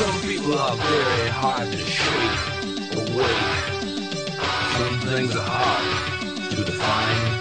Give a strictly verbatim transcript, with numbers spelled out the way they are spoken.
Some people are very hard to shake awake. Some things are hard to define.